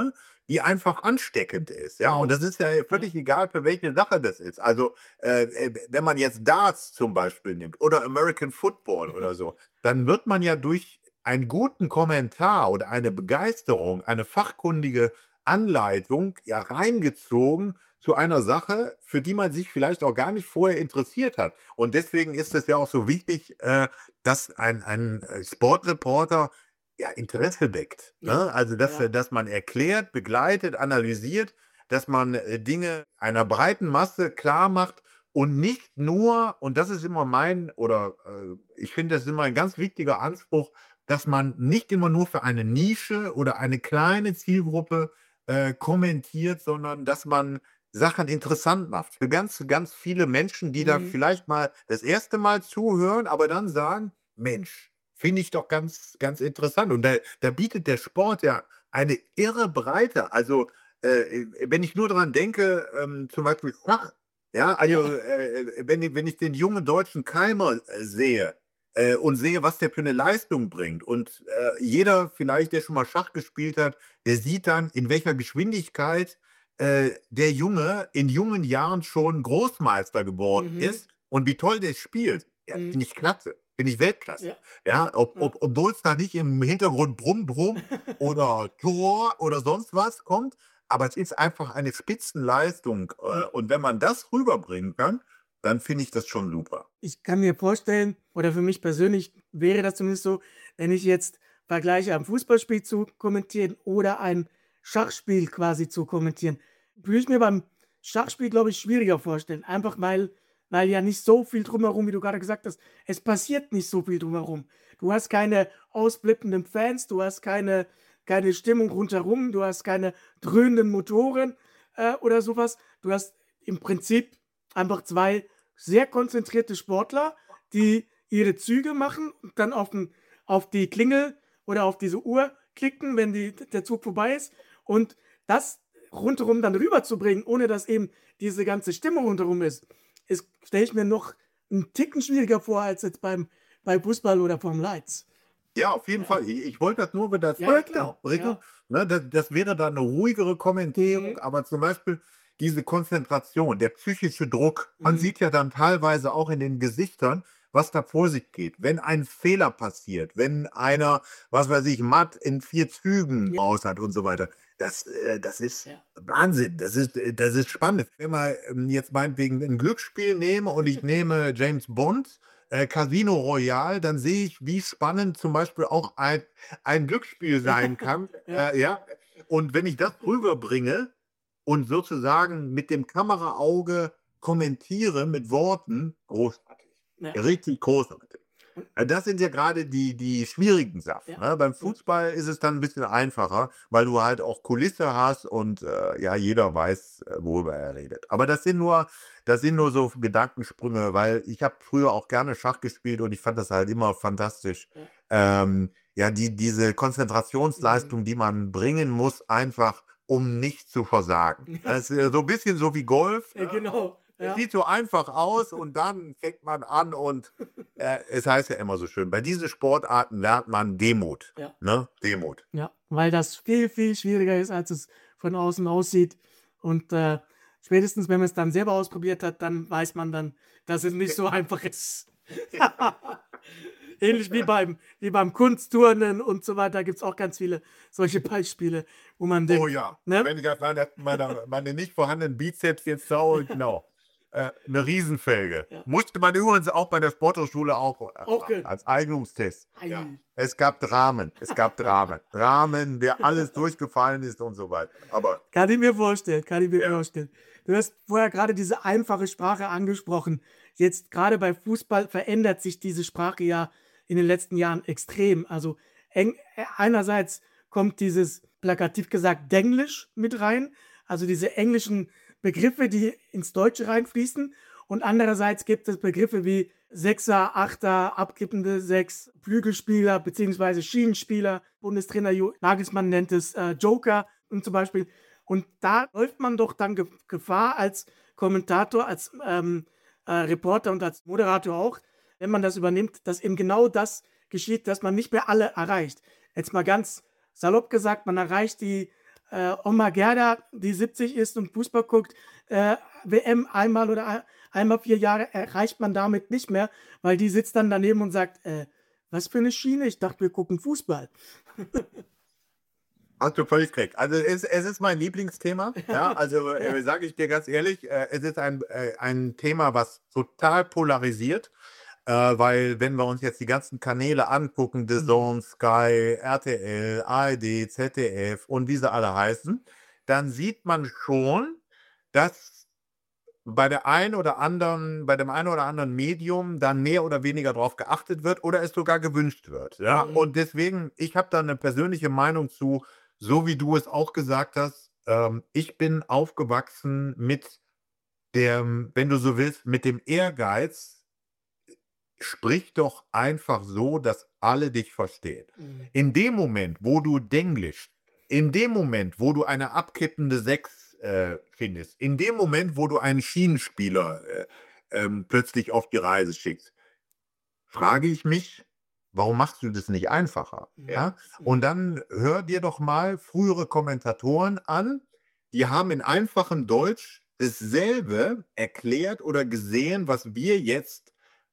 S3: die einfach ansteckend ist. Ja, und das ist ja völlig egal, für welche Sache das ist. Also, äh, äh, wenn man jetzt Darts zum Beispiel nimmt oder American Football oder so, dann wird man ja durch einen guten Kommentar oder eine Begeisterung, eine fachkundige Anleitung ja reingezogen zu einer Sache, für die man sich vielleicht auch gar nicht vorher interessiert hat. Und deswegen ist es ja auch so wichtig, äh, dass ein, ein äh, Sportreporter ja Interesse weckt. Ne?
S1: Ja,
S3: Also, dass,
S1: ja.
S3: äh, dass man erklärt, begleitet, analysiert, dass man äh, Dinge einer breiten Masse klar macht und nicht nur, und das ist immer mein, oder äh, ich finde, das ist immer ein ganz wichtiger Anspruch, dass man nicht immer nur für eine Nische oder eine kleine Zielgruppe äh, kommentiert, sondern dass man Sachen interessant macht. Für ganz, ganz viele Menschen, die da
S1: Mhm.
S3: vielleicht mal das erste Mal zuhören, aber dann sagen, Mensch, finde ich doch ganz, ganz interessant. Und da, da bietet der Sport ja eine irre Breite. Also, äh, wenn ich nur daran denke, ähm, zum Beispiel Schach, ja, also,
S1: Ja.
S3: äh, wenn, ich- wenn ich den jungen deutschen Keimer äh, sehe, äh, und sehe, was der für eine Leistung bringt. Und äh, jeder vielleicht, der schon mal Schach gespielt hat, der sieht dann, in welcher Geschwindigkeit äh, der Junge in jungen Jahren schon Großmeister geworden
S1: Mhm.
S3: ist und wie toll der spielt. Ja,
S1: Mhm.
S3: finde ich klasse, finde ich Weltklasse.
S1: Ja.
S3: Ja, ob,
S1: Ja.
S3: ob, obwohl es da nicht im Hintergrund Brumm, Brumm oder Tor oder sonst was kommt, aber es ist einfach eine Spitzenleistung. Äh, und wenn man das rüberbringen kann, dann finde ich das schon super.
S1: Ich kann mir vorstellen, oder für mich persönlich wäre das zumindest so, wenn ich jetzt vergleiche, ein Fußballspiel zu kommentieren oder ein Schachspiel quasi zu kommentieren, würde ich mir beim Schachspiel, glaube ich, schwieriger vorstellen. Einfach weil, weil ja nicht so viel drumherum, wie du gerade gesagt hast, es passiert nicht so viel drumherum. Du hast keine ausblippenden Fans, du hast keine, keine Stimmung rundherum, du hast keine dröhnenden Motoren äh, oder sowas. Du hast im Prinzip einfach zwei sehr konzentrierte Sportler, die ihre Züge machen und dann auf, den, auf die Klingel oder auf diese Uhr klicken, wenn die, der Zug vorbei ist. Und das rundherum dann rüberzubringen, ohne dass eben diese ganze Stimmung rundherum ist, ist stelle ich mir noch einen Ticken schwieriger vor als jetzt beim, bei Fußball oder Formel eins.
S3: Ja, auf jeden
S1: Ja.
S3: Fall. Ich, ich wollte das nur wieder
S1: Ja, ja, klar.
S3: bringen.
S1: Ja.
S3: Ne, das, das wäre dann eine ruhigere Kommentierung,
S1: Mhm.
S3: aber zum Beispiel diese Konzentration, der psychische Druck, man
S1: Mhm.
S3: sieht ja dann teilweise auch in den Gesichtern, was da vor sich geht. Wenn ein Fehler passiert, wenn einer, was weiß ich, matt in vier Zügen
S1: Ja.
S3: raus hat und so weiter, das, äh, das ist
S1: Ja.
S3: Wahnsinn, das ist, äh, das ist spannend. Wenn wir ähm, jetzt meinetwegen ein Glücksspiel nehmen und ich nehme James Bond, äh, Casino Royale, dann sehe ich, wie spannend zum Beispiel auch ein, ein Glücksspiel sein kann.
S1: Ja.
S3: Äh, ja. Und wenn ich das rüberbringe und sozusagen mit dem Kameraauge kommentiere mit Worten, großartig.
S1: Ja.
S3: Richtig großartig. Äh, Das sind ja gerade die, die schwierigen Sachen.
S1: Ja.
S3: Ne? Beim Fußball ist es dann ein bisschen einfacher, weil du halt auch Kulisse hast und äh, ja, jeder weiß, äh, worüber er redet. Aber das sind nur, das sind nur so Gedankensprünge, weil ich habe früher auch gerne Schach gespielt und ich fand das halt immer fantastisch. Ähm, ja, die, diese Konzentrationsleistung, die man bringen muss, einfach, um nicht zu versagen. Das ist äh, so ein bisschen so wie Golf.
S1: Ja,
S3: ne?
S1: genau.
S3: Es
S1: Ja.
S3: sieht so einfach aus und dann fängt man an und äh, es heißt ja immer so schön, bei diesen Sportarten lernt man Demut.
S1: Ja.
S3: Ne? Demut.
S1: Ja, weil das viel, viel schwieriger ist, als es von außen aussieht. Und äh, spätestens, wenn man es dann selber ausprobiert hat, dann weiß man dann, dass es nicht so einfach ist. Ähnlich wie beim, wie beim Kunstturnen und so weiter gibt es auch ganz viele solche Beispiele, wo man denkt,
S3: Oh ja,
S1: ne?
S3: wenn ich das meine, meine, meine nicht vorhandenen Bizeps jetzt schaue, genau. Äh, eine Riesenfelge.
S1: Ja.
S3: Musste man übrigens auch bei der Sporthochschule auch, äh,
S1: Auch können.
S3: als Eignungstest.
S1: Ei.
S3: Ja. Es gab Dramen, es gab Dramen. Dramen, der alles durchgefallen ist und so weiter. Aber
S1: Kann ich mir vorstellen, kann ich mir
S3: Ja.
S1: vorstellen. Du hast vorher gerade diese einfache Sprache angesprochen. Jetzt gerade bei Fußball verändert sich diese Sprache ja in den letzten Jahren extrem. Also eng, äh, einerseits kommt dieses, plakativ gesagt, Denglisch mit rein, also diese englischen Begriffe, die ins Deutsche reinfließen. Und andererseits gibt es Begriffe wie Sechser, Achter, abkippende Sechs, Flügelspieler bzw. Schienenspieler. Bundestrainer Jo- Nagelsmann nennt es äh, Joker und zum Beispiel. Und da läuft man doch dann Ge- Gefahr als Kommentator, als ähm, äh, Reporter und als Moderator auch, wenn man das übernimmt, dass eben genau das geschieht, dass man nicht mehr alle erreicht. Jetzt mal ganz salopp gesagt, man erreicht die äh, Oma Gerda, die siebzig ist und Fußball guckt, äh, W M einmal oder ein, einmal vier Jahre erreicht man damit nicht mehr, weil die sitzt dann daneben und sagt, äh, was für eine Schiene? Ich dachte, wir gucken Fußball.
S3: Hast du völlig recht. Also es, es ist mein Lieblingsthema. Ja, also äh, sage ich dir ganz ehrlich, äh, es ist ein, äh, ein Thema, was total polarisiert, äh, weil wenn wir uns jetzt die ganzen Kanäle angucken, The Zone, Sky, R T L, A R D, Z D F und wie sie alle heißen, dann sieht man schon, dass bei der einen oder anderen, bei dem einen oder anderen Medium dann mehr oder weniger darauf geachtet wird oder es sogar gewünscht wird. Ja,
S1: Mhm.
S3: und deswegen, ich habe da eine persönliche Meinung zu, so wie du es auch gesagt hast. Ähm, ich bin aufgewachsen mit dem, wenn du so willst, mit dem Ehrgeiz, sprich doch einfach so, dass alle dich verstehen.
S1: Mhm.
S3: In dem Moment, wo du denglisch, in dem Moment, wo du eine abkippende Sechs äh, findest, in dem Moment, wo du einen Schienenspieler äh, ähm, plötzlich auf die Reise schickst, frage ich mich, warum machst du das nicht einfacher?
S1: Mhm.
S3: Ja? Und dann hör dir doch mal frühere Kommentatoren an, die haben in einfachem Deutsch dasselbe erklärt oder gesehen, was wir jetzt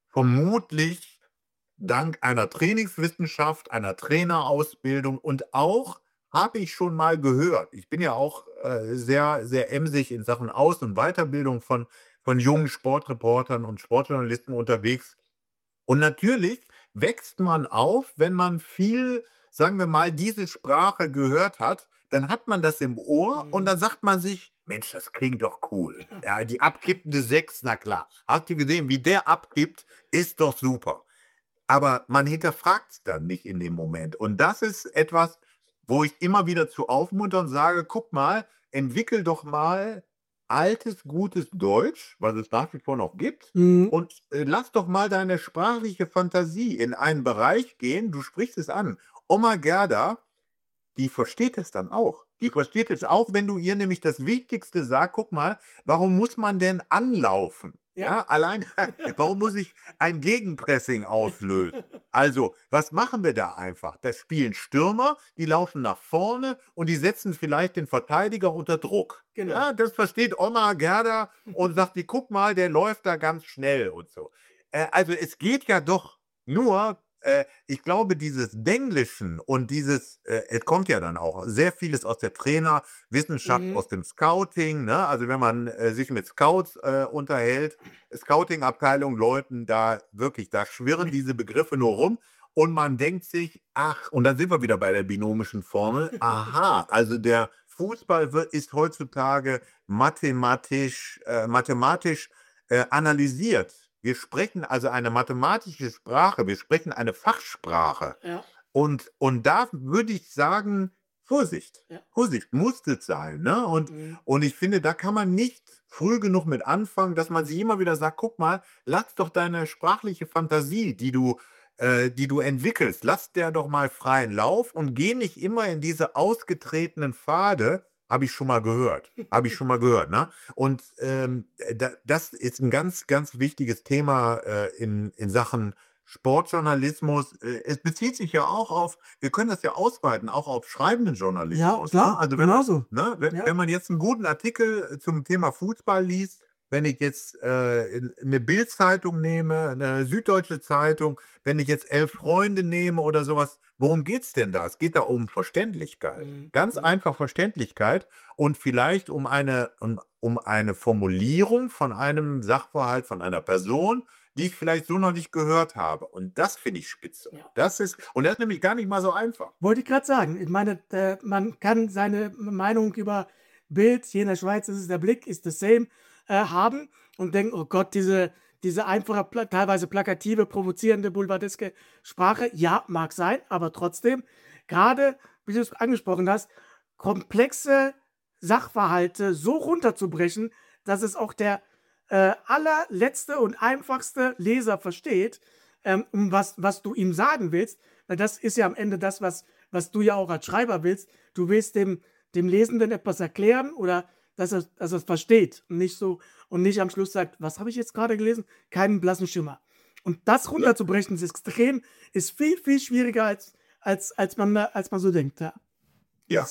S3: vermutlich dank einer Trainingswissenschaft, einer Trainerausbildung und auch, habe ich schon mal gehört, ich bin ja auch äh, sehr, sehr emsig in Sachen Aus- und Weiterbildung von, von jungen Sportreportern und Sportjournalisten unterwegs. Und natürlich wächst man auf, wenn man viel, sagen wir mal, diese Sprache gehört hat, dann hat man das im Ohr
S1: Mhm.
S3: und dann sagt man sich, Mensch, das klingt doch cool. Ja, die abkippende Sechs, na klar. Habt ihr gesehen, wie der abkippt, ist doch super. Aber man hinterfragt es dann nicht in dem Moment. Und das ist etwas, wo ich immer wieder zu aufmunter und sage, guck mal, entwickel doch mal altes, gutes Deutsch, was es nach wie vor noch gibt,
S1: Mhm.
S3: und äh, lass doch mal deine sprachliche Fantasie in einen Bereich gehen. Du sprichst es an. Oma Gerda, die versteht es dann auch. Die versteht es auch, wenn du ihr nämlich das Wichtigste sagst, guck mal, warum muss man denn anlaufen?
S1: Ja.
S3: Ja, allein, warum muss ich ein Gegenpressing auslösen? Also, was machen wir da einfach? Da spielen Stürmer, die laufen nach vorne und die setzen vielleicht den Verteidiger unter Druck.
S1: Genau.
S3: Ja, das versteht Oma Gerda und sagt, die, guck mal, der läuft da ganz schnell und so. Äh, also, es geht ja doch nur, äh, ich glaube, dieses Denglischen und dieses, äh, es kommt ja dann auch sehr vieles aus der Trainerwissenschaft,
S1: Mhm.
S3: aus dem Scouting, ne? Also wenn man äh, sich mit Scouts äh, unterhält, Scouting-Abteilung, Leuten, da wirklich, da schwirren diese Begriffe nur rum und man denkt sich, ach, und dann sind wir wieder bei der binomischen Formel, aha, also der Fußball wird, ist heutzutage mathematisch, äh, mathematisch äh, analysiert. Wir sprechen also eine mathematische Sprache, wir sprechen eine Fachsprache.
S1: Ja.
S3: Und, und da würde ich sagen, Vorsicht,
S1: Ja.
S3: Vorsicht muss es sein. Ne? Und,
S1: Mhm.
S3: und ich finde, da kann man nicht früh genug mit anfangen, dass man sich immer wieder sagt, guck mal, lass doch deine sprachliche Fantasie, die du, äh, die du entwickelst, lass der doch mal freien Lauf und geh nicht immer in diese ausgetretenen Pfade. Habe ich schon mal gehört. Habe ich schon mal gehört. Ne? Und ähm, da, das ist ein ganz, ganz wichtiges Thema äh, in, in Sachen Sportjournalismus. Äh, es bezieht sich ja auch auf, wir können das ja ausweiten, auch auf schreibenden
S1: Ja,
S3: Journalismus.
S1: klar,
S3: Ne? Also wenn man,
S1: genauso.
S3: ne, wenn,
S1: Ja.
S3: wenn man jetzt einen guten Artikel zum Thema Fußball liest, wenn ich jetzt äh, eine Bild-Zeitung nehme, eine Süddeutsche Zeitung, wenn ich jetzt elf Freunde nehme oder sowas, worum geht's denn da? Es geht da um Verständlichkeit.
S1: Mhm.
S3: Ganz
S1: Mhm.
S3: einfach Verständlichkeit und vielleicht um eine, um, um eine Formulierung von einem Sachverhalt, von einer Person, die ich vielleicht so noch nicht gehört habe. Und das finde ich spitze.
S1: Ja.
S3: Das ist, und das ist nämlich gar nicht mal so einfach.
S1: Wollte ich gerade sagen. Ich meine, äh, man kann seine Meinung über Bild, hier in der Schweiz ist es der Blick, ist the same, äh, haben und denken, oh Gott, diese, diese einfache, pla teilweise plakative, provozierende, boulevardeske Sprache, ja, mag sein, aber trotzdem, gerade, wie du es angesprochen hast, komplexe Sachverhalte so runterzubrechen, dass es auch der äh, allerletzte und einfachste Leser versteht, ähm, um was, was du ihm sagen willst. Weil das ist ja am Ende das, was, was du ja auch als Schreiber willst. Du willst dem, dem Lesenden etwas erklären oder dass er, dass er es versteht und nicht so und nicht am Schluss sagt, was habe ich jetzt gerade gelesen? Keinen blassen Schimmer. Und das runterzubrechen, das Extrem, ist viel, viel schwieriger, als, als, als, man, als man so denkt. Ja.
S3: Ja.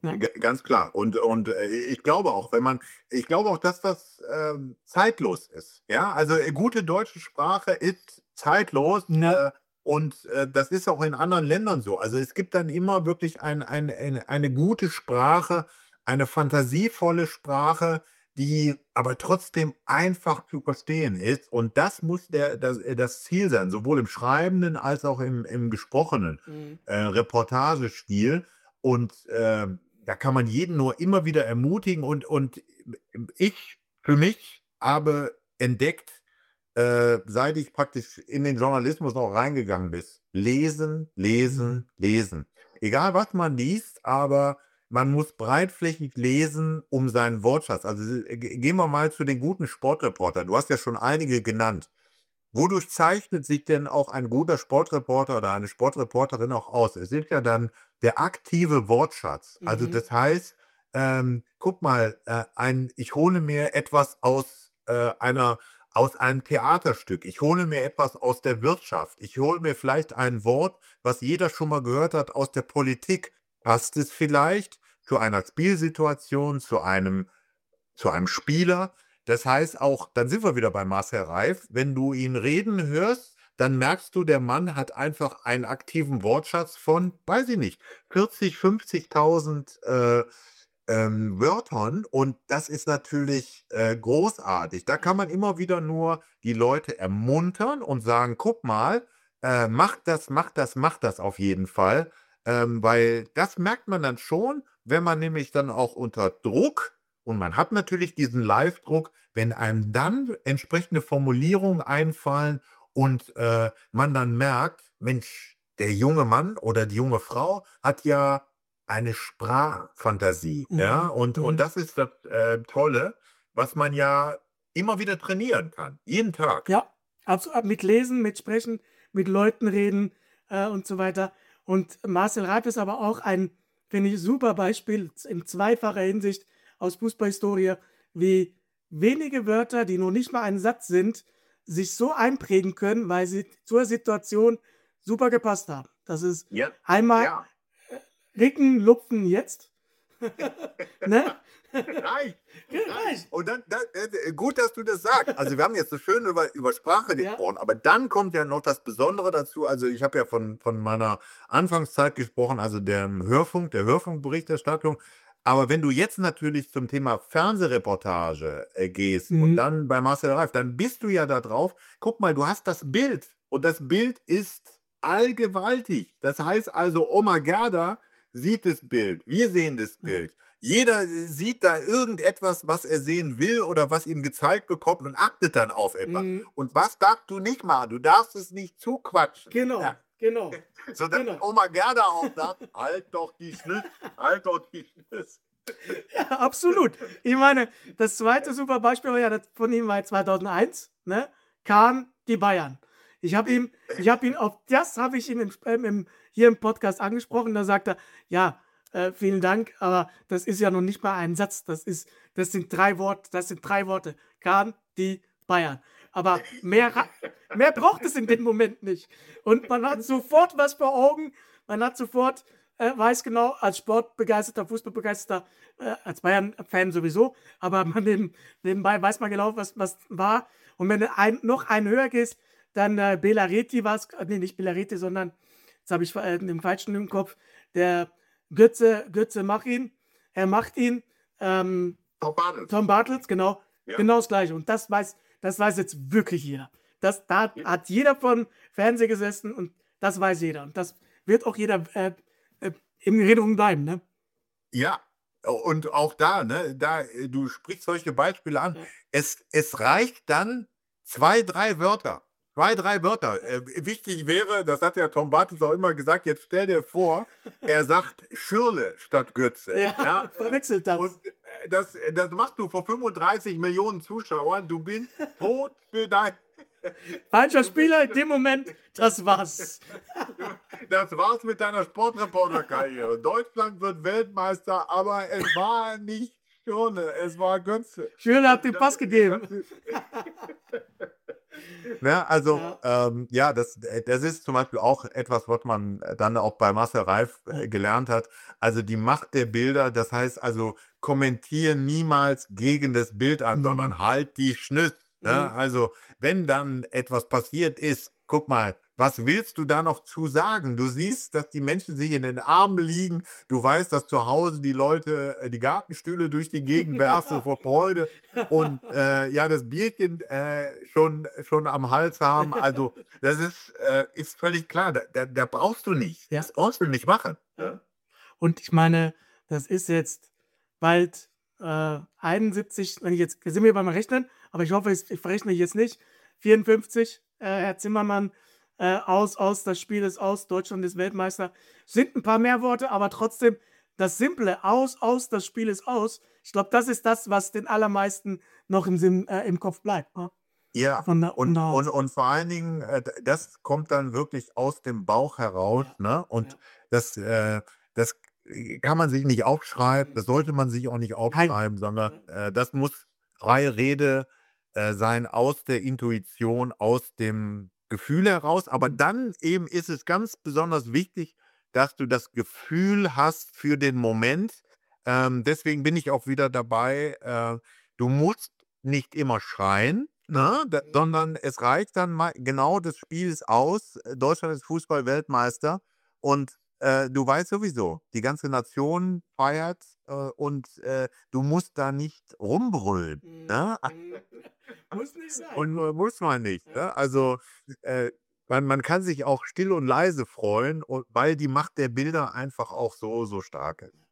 S1: Ne?
S3: G ganz klar. Und und, äh, ich glaube auch, wenn man ich glaube auch, dass das, ähm, zeitlos ist, ja? Also, äh, gute deutsche Sprache ist zeitlos,
S1: Ne?
S3: äh, und, äh, das ist auch in anderen Ländern so. Also, es gibt dann immer wirklich ein ein eine eine gute Sprache, eine fantasievolle Sprache, die aber trotzdem einfach zu verstehen ist. Und das muss der das äh, das Ziel sein, sowohl im schreibenden als auch im im gesprochenen,
S1: Mhm.
S3: äh, Reportagestil. Und, ähm, da kann man jeden nur immer wieder ermutigen und und ich für mich habe entdeckt, äh, seit ich praktisch in den Journalismus auch reingegangen bin: Lesen, lesen, lesen. Egal, was man liest, aber man muss breitflächig lesen, um seinen Wortschatz also, äh, ge gehen wir mal zu den guten Sportreportern. Du hast ja schon einige genannt. Wodurch zeichnet sich denn auch ein guter Sportreporter oder eine Sportreporterin auch aus? Es ist ja dann der aktive Wortschatz. Also,
S1: Mhm.
S3: das heißt, ähm, guck mal, äh, ein ich hole mir etwas aus, äh, einer aus einem Theaterstück. Ich hole mir etwas aus der Wirtschaft. Ich hole mir vielleicht ein Wort, was jeder schon mal gehört hat aus der Politik. Passt es vielleicht zu einer Spielsituation, zu einem zu einem Spieler? Das heißt auch dann sind wir wieder bei Marcel Reif, wenn du ihn reden hörst, dann merkst du, der Mann hat einfach einen aktiven Wortschatz von, weiß ich nicht, vierzig, fünfzigtausend, äh, ähm, Wörtern und das ist natürlich, äh, großartig. Da kann man immer wieder nur die Leute ermuntern und sagen: „Guck mal, äh, mach das, mach das, mach das auf jeden Fall.“ Ähm, weil das merkt man dann schon, wenn man nämlich dann auch unter Druck und man hat natürlich diesen Live-Druck, wenn einem dann entsprechende Formulierungen einfallen und, äh, man dann merkt: „Mensch, der junge Mann oder die junge Frau hat ja eine Sprachfantasie“, ja?
S1: Mhm.
S3: Und und
S1: Mhm.
S3: das ist das, äh, Tolle, was man ja immer wieder trainieren kann, jeden Tag.
S1: Ja, abso mit Lesen, mit Sprechen, mit Leuten reden, äh, und so weiter. Und Marcel Reif ist aber auch ein, finde ich, super Beispiel z in zweifacher Hinsicht aus Fußballhistorie, wie wenige Wörter, die noch nicht mal ein Satz sind, sich so einprägen können, weil sie zur Situation super gepasst haben. Das ist
S3: Ja,
S1: einmal,
S3: ja.
S1: äh, Ricken, Lupfen, jetzt. Ne?
S3: Reicht, reicht.
S1: Reicht.
S3: Und dann da äh, gut, dass du das sagst. Also, wir haben jetzt so schön über über Sprache
S1: Ja.
S3: gesprochen, aber dann kommt ja noch das Besondere dazu. Also, ich habe ja von von meiner Anfangszeit gesprochen, also dem Hörfunk der Hörfunkberichterstattung. Aber wenn du jetzt natürlich zum Thema Fernsehreportage, äh, gehst und
S1: Mhm.
S3: dann bei Marcel Reif, dann bist du ja da drauf. Guck mal, du hast das Bild und das Bild ist allgewaltig. Das heißt also, Oma Gerda sieht das Bild, wir sehen das
S1: Ja.
S3: Bild. Jeder sieht da irgendetwas, was er sehen will oder was ihm gezeigt bekommt und achtet dann auf etwas.
S1: Mhm.
S3: Und was darfst du nicht machen? Du darfst es nicht zuquatschen.
S1: Genau,
S3: Ja.
S1: genau,
S3: Sodass
S1: genau.
S3: Oma Gerda auch sagt: „Halt doch die Schnüss, halt doch die Schnüss.“
S1: Ja, absolut. Ich meine, das zweite super Beispiel war ja das von ihm war ja zweitausendeins, ne? Kahn, die Bayern. Ich habe ihm ich habe ihn auf das habe ich ihn im ähm, im hier im Podcast angesprochen, da sagt er: „Ja, äh, vielen Dank, aber das ist ja noch nicht mal ein Satz. Das ist das sind drei Wort das sind drei Worte. Kahn, die Bayern.“ Aber mehr ra mehr braucht es in dem Moment nicht. Und man hat sofort was vor Augen. Man hat sofort äh, weiß genau, als sportbegeisterter, fußballbegeisterter, äh, als Bayern-Fan sowieso, aber man neben, nebenbei weiß man genau, was, was war. Und wenn du ein, noch einen höher gehst, dann äh, Bela Reti war es, nee, nicht Bela Reti, sondern, jetzt habe ich äh, den falschen im Kopf, der Götze, Götze macht ihn, er macht ihn, ähm,
S3: Frau Bartels.
S1: Tom Bartels, genau,
S3: Ja.
S1: genau das Gleiche. Und das weiß, das weiß jetzt wirklich jeder. Das, da hat jeder von Fernseh gesessen und das weiß jeder. Und das wird auch jeder äh, äh, in Erinnerung bleiben, ne?
S3: Ja, und auch da, ne, da äh, du sprichst solche Beispiele an.
S1: Ja.
S3: Es es reicht dann zwei, drei Wörter. zwei, drei Wörter. Äh, wichtig wäre, das hat ja Tom Bartels auch immer gesagt, jetzt stell dir vor, er sagt Schirle statt Götze.
S1: Ja,
S3: Ja,
S1: verwechselt das.
S3: und, äh, das das machst du vor fünfunddreißig Millionen Zuschauern. Du bist tot für dein
S1: Falscher Spieler in dem Moment, das war's.
S3: Das war's mit deiner Sportreporterkarriere. Deutschland wird Weltmeister, aber es war nicht Schirle, es war Götze.
S1: Schöne hat den Pass gegeben.
S3: Ne, also,
S1: Ja.
S3: ähm, ja, das äh, das ist zum Beispiel auch etwas, was man, äh, dann auch bei Marcel Reif,
S1: Ja.
S3: äh, gelernt hat. Also, die Macht der Bilder, das heißt also, kommentiere niemals gegen das Bild an,
S1: Mhm.
S3: sondern halt die Schnüss, ne?
S1: Mhm.
S3: Also, wenn dann etwas passiert ist, guck mal, was willst du da noch zu sagen? Du siehst, dass die Menschen sich in den Armen liegen. Du weißt, dass zu Hause die Leute, äh, die Gartenstühle durch die Gegend werfen vor Freude und, äh, ja, das Bierchen, äh, schon schon am Hals haben. Also, das ist äh, ist völlig klar. Da da da brauchst du nicht.
S1: Ja.
S3: Das brauchst du nicht machen,
S1: Ja.
S3: ne?
S1: Und ich meine, das ist jetzt bald, äh, einundsiebzig, wenn ich jetzt sind wir beim Rechnen, aber ich hoffe, es ich verrechne jetzt nicht. vierundfünfzig, äh, Herr Zimmermann, äh, aus, aus, das Spiel ist aus, Deutschland ist Weltmeister. Sind ein paar mehr Worte, aber trotzdem das Simple, aus, aus, das Spiel ist aus. Ich glaube, das ist das, was den allermeisten noch im Sinn äh, im Kopf bleibt, ne?
S3: Ja,
S1: Von der von
S3: und
S1: der
S3: und
S1: Haut.
S3: und vor allen Dingen, äh, d das kommt dann wirklich aus dem Bauch heraus,
S1: Ja,
S3: ne? Und
S1: ja.
S3: das äh, das äh, kann man sich nicht aufschreiben, das sollte man sich auch nicht
S1: Nein.
S3: aufschreiben, sondern,
S1: Ja.
S3: äh, das muss freie Rede, äh, sein aus der Intuition, aus dem Gefühl heraus. Aber
S1: Mhm.
S3: dann eben ist es ganz besonders wichtig, dass du das Gefühl hast für den Moment. Ähm, deswegen bin ich auch wieder dabei, äh, du musst nicht immer schreien, ne, da sondern es reicht dann mal genau, das Spiel ist aus, äh, Deutschland ist Fußball-Weltmeister und, äh, du weißt sowieso, die ganze Nation feiert, äh, und, äh, du musst da nicht rumbrüllen,
S1: Mhm.
S3: ne?
S1: Mhm. Muss nicht sein.
S3: Und, äh, muss man nicht,
S1: Ja.
S3: ne? Also, äh, man man kann sich auch still und leise freuen, und weil die Macht der Bilder einfach auch so, so stark ist.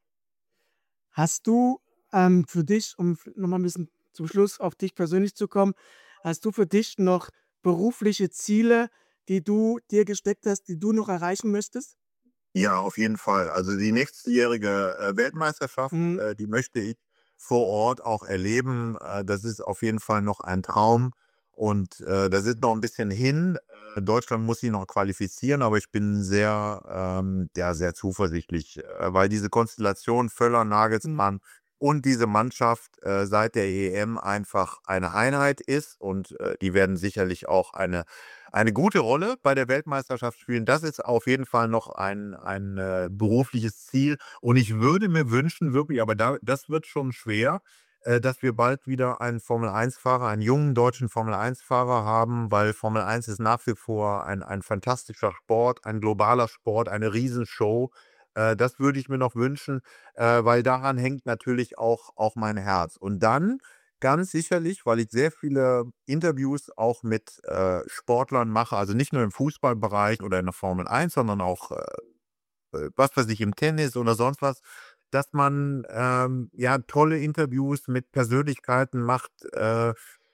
S1: Hast du, ähm, für dich, um f noch mal 'n bisschen zum Schluss auf dich persönlich zu kommen, hast du für dich noch berufliche Ziele, die du dir gesteckt hast, die du noch erreichen möchtest?
S3: Ja, auf jeden Fall. Also, die nächstjährige, äh, Weltmeisterschaft,
S1: Mhm.
S3: äh, die möchte ich vor Ort auch erleben. Äh, das ist auf jeden Fall noch ein Traum und, äh, das ist noch ein bisschen hin. Äh, Deutschland muss sich noch qualifizieren, aber ich bin sehr, ähm, ja, sehr zuversichtlich, äh, weil diese Konstellation Völler,
S1: Mhm.
S3: Nagelsmann und diese Mannschaft, äh, seit der E M einfach eine Einheit ist, und, äh, die werden sicherlich auch eine eine gute Rolle bei der Weltmeisterschaft spielen. Das ist auf jeden Fall noch ein ein, äh, berufliches Ziel. Und ich würde mir wünschen, wirklich, aber da das wird schon schwer, äh, dass wir bald wieder einen Formel-eins-Fahrer, einen jungen deutschen Formel-eins-Fahrer haben, weil Formel eins ist nach wie vor ein ein fantastischer Sport, ein globaler Sport, eine Riesenshow. Äh, das würde ich mir noch wünschen, äh, weil daran hängt natürlich auch auch mein Herz. Und dann ganz sicherlich, weil ich sehr viele Interviews auch mit, äh, Sportlern mache, also nicht nur im Fußballbereich oder in der Formel eins, sondern auch, äh, äh, was weiß ich, im Tennis oder sonst was, dass man, ähm, ja, tolle Interviews mit Persönlichkeiten macht, äh,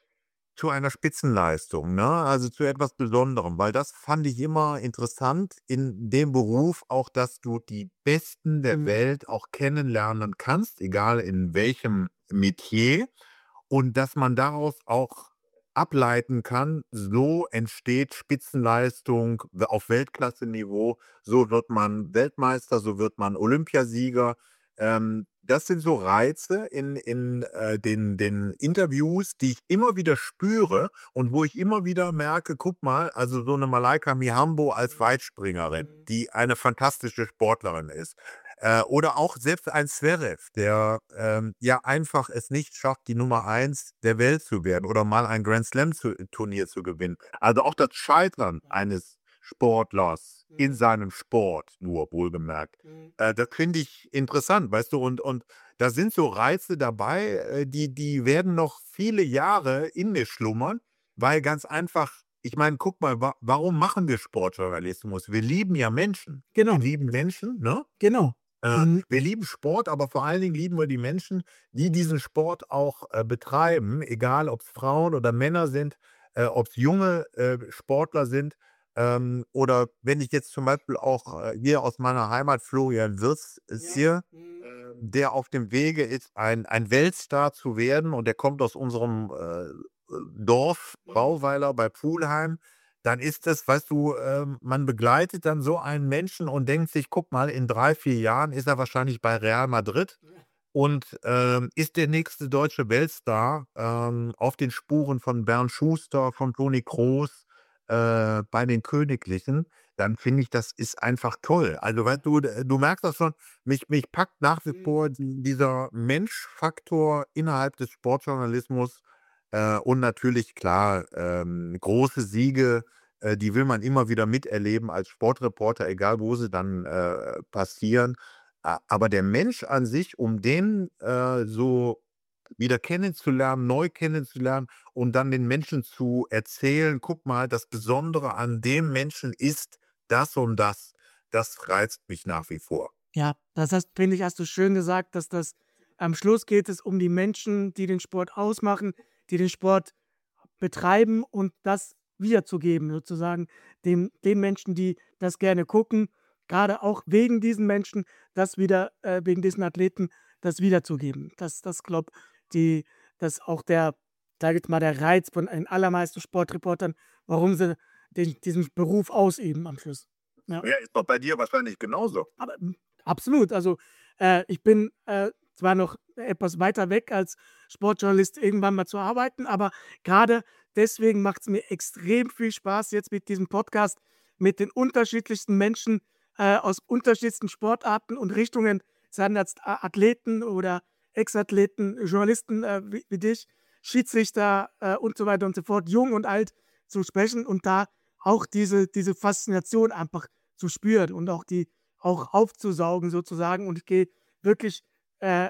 S3: zu einer Spitzenleistung, ne? Also zu etwas Besonderem, weil das fand ich immer interessant in dem Beruf auch, dass du die Besten der
S1: Mhm.
S3: Welt auch kennenlernen kannst, egal in welchem Metier. Und dass man daraus auch ableiten kann, so entsteht Spitzenleistung w auf Weltklasseniveau, so wird man Weltmeister, so wird man Olympiasieger. Ähm, das sind so Reize in in, äh, den den Interviews, die ich immer wieder spüre und wo ich immer wieder merke: „Guck mal, also so eine Malaika Mihambo als Weitspringerin,
S1: Mhm.
S3: die eine fantastische Sportlerin ist.“ Äh, oder auch selbst ein Zverev, der, ähm, ja einfach es nicht schafft, die Nummer eins der Welt zu werden oder mal ein Grand-Slam-Turnier zu gewinnen. Also, auch das Scheitern eines Sportlers in
S1: Mhm.
S3: seinem Sport, nur wohlgemerkt,
S1: Mhm.
S3: äh, das finde ich interessant, weißt du? Und und da sind so Reize dabei, äh, die die werden noch viele Jahre in mir schlummern, weil ganz einfach, ich meine, guck mal, wa warum machen wir Sportjournalismus? Wir lieben ja Menschen. Wir
S1: Genau,
S3: lieben Menschen, ne?
S1: genau.
S3: Äh,
S1: Mhm.
S3: wir lieben Sport, aber vor allen Dingen lieben wir die Menschen, die diesen Sport auch, äh, betreiben, egal ob's Frauen oder Männer sind, äh, ob's junge, äh, Sportler sind. Ähm, oder wenn ich jetzt zum Beispiel auch, äh, hier aus meiner Heimat Florian Wirtz
S1: Ja.
S3: sehe,
S1: Mhm.
S3: äh, der auf dem Wege ist, ein ein Weltstar zu werden, und der kommt aus unserem, äh, äh, Dorf
S1: Mhm.
S3: Brauweiler bei Pulheim, dann ist das, weißt du, ähm, man begleitet dann so einen Menschen und denkt sich: „Guck mal, in drei vier Jahren ist er wahrscheinlich bei Real Madrid.“ und ähm, ist der nächste deutsche Weltstar ähm, auf den Spuren von Bernd Schuster, von Toni Kroos äh, bei den Königlichen, dann finde ich, das ist einfach toll. Also, weißt du, d du merkst das schon, mich mich packt nach wie
S1: Mhm.
S3: vor die dieser Menschfaktor innerhalb des Sportjournalismus, äh, und natürlich klar, ähm, große Siege, äh, die will man immer wieder miterleben als Sportreporter, egal wo sie dann äh, passieren. A aber der Mensch an sich, um den äh, so wieder kennenzulernen, neu kennenzulernen und dann den Menschen zu erzählen: „Guck mal, das Besondere an dem Menschen ist das und das.“ Das reizt mich nach wie vor.
S1: Ja, das hast finde ich, hast du schön gesagt, dass das am Schluss geht es um die Menschen, die den Sport ausmachen, die den Sport betreiben und das wiederzugeben sozusagen dem den Menschen, die das gerne gucken, gerade auch wegen diesen Menschen, das wieder äh, wegen diesen Athleten das wiederzugeben. Das das glaube die das auch der sage jetzt mal, der Reiz von den allermeisten Sportreportern, warum sie den diesen Beruf ausüben am Schluss. Ja.
S3: Ja, ist doch bei dir wahrscheinlich genauso.
S1: Aber hm, absolut. Also, äh, ich bin, äh, zwar noch etwas weiter weg als Sportjournalist irgendwann mal zu arbeiten, aber gerade deswegen macht es mir extrem viel Spaß jetzt mit diesem Podcast, mit den unterschiedlichsten Menschen, äh, aus unterschiedlichsten Sportarten und Richtungen, seien das A Athleten oder Ex-Athleten, Journalisten, äh, wie wie dich, Schiedsrichter, äh, und so weiter und so fort, jung und alt zu sprechen und da auch diese diese Faszination einfach zu spüren und auch die auch aufzusaugen sozusagen. Und ich gehe wirklich äh,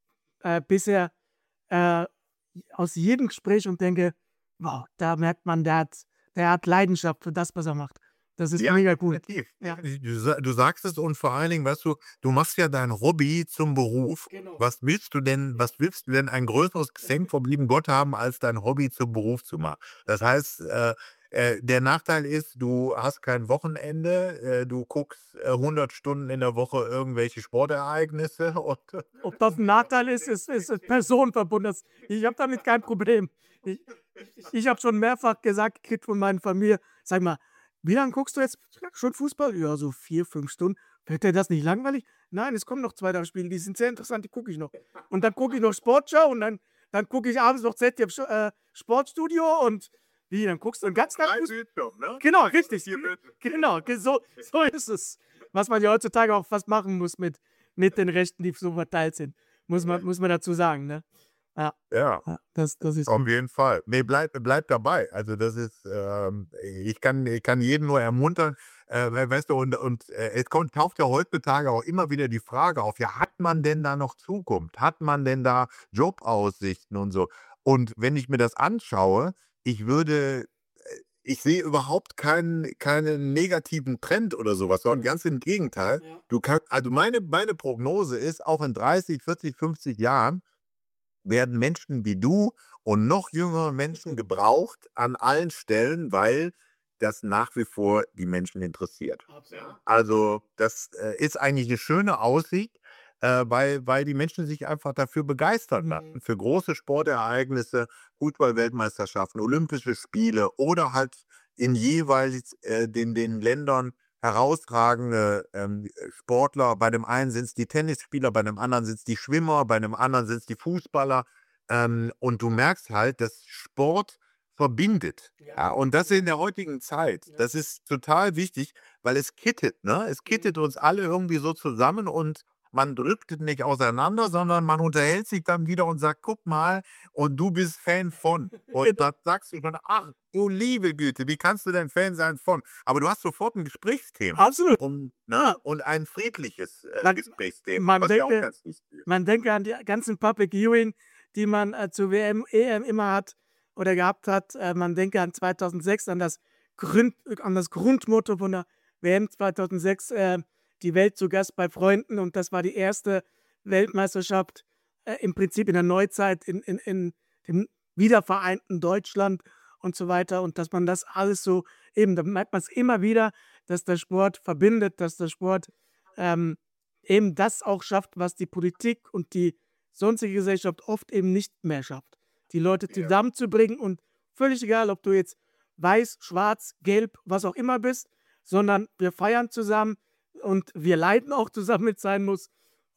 S1: äh, bisher äh, aus jedem Gespräch und denke: „Wow, da merkt man, der hat der hat Leidenschaft für das, was er macht.“ Das ist
S3: Ja,
S1: mega cool.
S3: definitiv.
S1: Ja,
S3: Du sa du sagst es und vor allen Dingen, weißt du, du machst ja dein Hobby zum Beruf.
S1: genau.
S3: Was willst du denn was willst du denn ein größeres Geschenk vom lieben Gott haben, als dein Hobby zum Beruf zu machen? Das heißt, äh, äh, der Nachteil ist, du hast kein Wochenende, äh, du guckst, äh, hundert Stunden in der Woche irgendwelche Sportereignisse und
S1: Ob das 'n Nachteil ist, ist ist ist personenverbunden. Das ich habe damit kein Problem. Ich ich ich habe schon mehrfach gesagt gekriegt von meiner Familie: „Sag mal, wie lange guckst du jetzt schon Fußball?“ „Ja, so vier, fünf Stunden.“ „Wird dir das nicht langweilig?“ „Nein, es kommen noch zwei, drei Spiele, die sind sehr interessant, die gucke ich noch.“ Und dann gucke ich noch Sportschau und dann dann gucke ich abends noch Z D F Sch äh, Sportstudio und wie, dann guckst du den ganzen Tag
S3: drei
S1: Fuß
S3: Bildschirme, ne?
S1: genau,
S3: drei oder
S1: richtig.
S3: vier Bildschirme.
S1: Genau, ge so so ist es. Was man ja heutzutage auch fast machen muss mit mit den Rechten, die so verteilt sind. Muss man muss man dazu sagen, ne? Ja,
S3: Ja.
S1: ja, das das ist
S3: Auf
S1: gut.
S3: jeden Fall. Ne, bleib bleib dabei. Also, das ist, ähm ich kann ich kann jeden nur ermuntern, äh, wei weißt du, und und, äh, es kommt taucht ja heutzutage auch immer wieder die Frage auf: „Ja, hat man denn da noch Zukunft? Hat man denn da Jobaussichten und so?“ Und wenn ich mir das anschaue, ich würde ich sehe überhaupt keinen keinen negativen Trend oder sowas, sondern ganz im Gegenteil.
S1: Ja.
S3: Du kann also, meine meine Prognose ist, auch in dreißig, vierzig, fünfzig Jahren werden Menschen wie du und noch jüngere Menschen gebraucht an allen Stellen, weil das nach wie vor die Menschen interessiert.
S1: Absolut.
S3: Also, das, äh, ist eigentlich eine schöne Aussicht, äh, weil weil die Menschen sich einfach dafür begeistern
S1: Mhm.
S3: lassen, für große Sportereignisse, Fußball-Weltmeisterschaften, Olympische Spiele oder halt in jeweils, äh, den den Ländern herausragende, ähm, Sportler. Bei dem einen sind es die Tennisspieler, bei dem anderen sind es die Schwimmer, bei dem anderen sind es die Fußballer. Ähm, und du merkst halt, dass Sport verbindet.
S1: Ja.
S3: Ja, und das in der heutigen Zeit.
S1: Ja.
S3: Das ist total wichtig, weil es kittet, ne? Es kittet uns alle irgendwie so zusammen und man driftet nicht auseinander, sondern man unterhält sich dann wieder und sagt: „Guck mal, und du bist Fan von.“ Und
S1: Genau.
S3: dann sagst du dann: „Ach, du liebe Güte, wie kannst du denn Fan sein von?“ Aber du hast sofort 'n Gesprächsthema
S1: Absolut.
S3: und
S1: Ja.
S3: ne, und ein friedliches, äh,
S1: Man
S3: Gesprächsthema,
S1: man
S3: was ja auch
S1: denke
S3: ganz wichtig ist.
S1: man denke an die ganzen Public Viewing, die man, äh, zur W M, E M immer hat oder gehabt hat. Äh, man denke an zweitausendsechs, an das Gründ an das Grundmotto von der W M zweitausendsechs, äh, „Die Welt zu Gast bei Freunden“, und das war die erste Weltmeisterschaft, äh, im Prinzip in der Neuzeit in in in dem wiedervereinten Deutschland und so weiter. Und dass man das alles so eben, da merkt man's immer wieder, dass der Sport verbindet, dass der Sport, ähm, eben das auch schafft, was die Politik und die sonstige Gesellschaft oft eben nicht mehr schafft. Die Leute
S3: Ja.
S1: zusammenzubringen und völlig egal, ob du jetzt weiß, schwarz, gelb, was auch immer bist, sondern wir feiern zusammen und wir leiden auch zusammen, wenn's sein muss.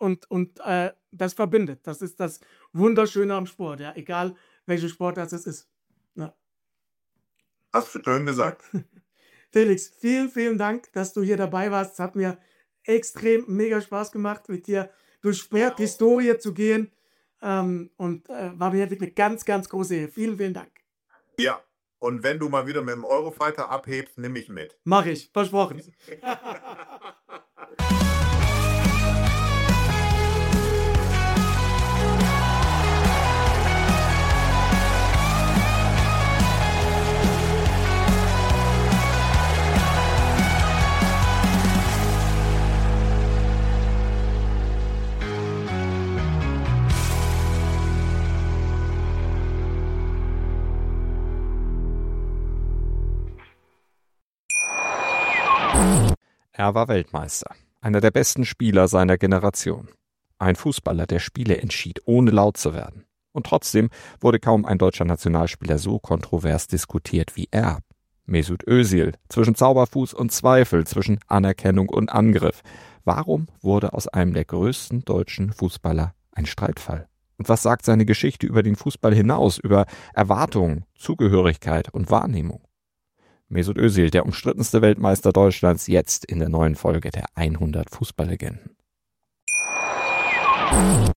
S1: und, und äh, das verbindet. Das ist das Wunderschöne am Sport, ja, egal welche Sportart es ist. Ja.
S3: Hast du schön gesagt.
S1: Felix, vielen, vielen Dank, dass du hier dabei warst. Es hat mir extrem mega Spaß gemacht, mit dir durch Sporthistorie zu gehen. Ähm, und äh, war mir wirklich eine ganz, ganz große Ehre. Vielen, vielen Dank.
S3: Ja, und wenn du mal wieder mit dem Eurofighter abhebst, nimm mich mit.
S1: Mach ich, versprochen.
S2: Er war Weltmeister, einer der besten Spieler seiner Generation. Ein Fußballer, der Spiele entschied, ohne laut zu werden. Und trotzdem wurde kaum ein deutscher Nationalspieler so kontrovers diskutiert wie er. Mesut Özil, zwischen Zauberfuß und Zweifel, zwischen Anerkennung und Angriff. Warum wurde aus einem der größten deutschen Fußballer ein Streitfall? Und was sagt seine Geschichte über den Fußball hinaus, über Erwartungen, Zugehörigkeit und Wahrnehmung? Mesut Özil, der umstrittenste Weltmeister Deutschlands, jetzt in der neuen Folge der hundert Fußballlegenden.